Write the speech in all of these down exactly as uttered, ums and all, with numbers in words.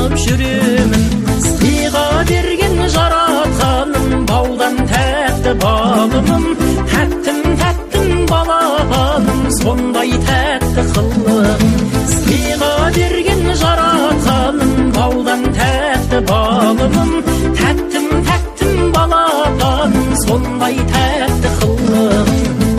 ойлап жүремін, сыйға берген жаратқаным, баудан тәтті балымым, тәттім тәттім балапаным, сондай тәтті қылығым. Сыйға берген жаратқаным, баудан тәтті балымым, тәттім тәттім балапаным, сондай тәтті қылығым.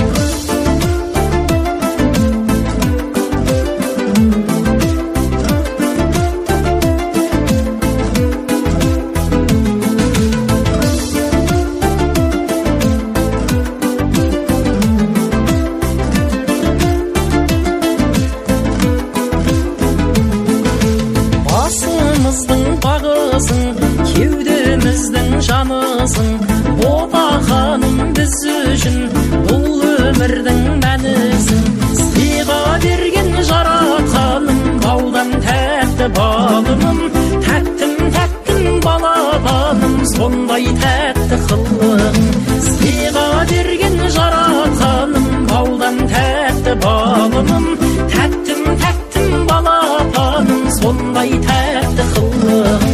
Кеудеміздің жанысың, ботақаным біз үшін, бұл өмірдің мәнісің. Сыйға берген жаратқаным, баудан тәтті балымым, тәттім тәттім балапаным, сондай тәтті қылығым. Сыйға берген жаратқаным, баудан тәтті балымым, тәттім тәттім балапаным, сондай тәтті қылығым.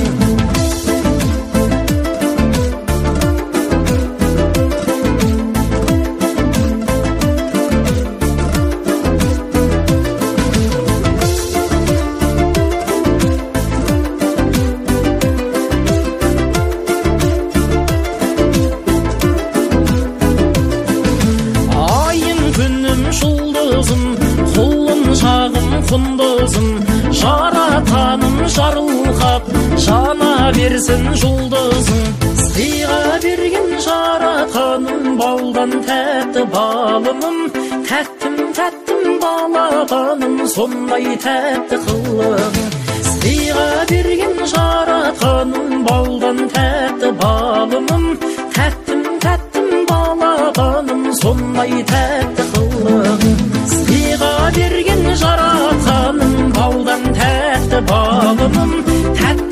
Жұлдызым, құлын шағым құндызым, жаратқаным жарылқап, жана берсін жұлдызым. Сыйға берген жаратқаным, баудан тәтті балымым, тәттім тәттім балапаным, сондай тәтті қылығым. Сыйға берген жаратқаным, баудан тәтті балымым, тәттім тәттім балапаным, сондай тәтті қылығым. Сыйға берген жаратқаным, баудан тәтті балымым, тәтті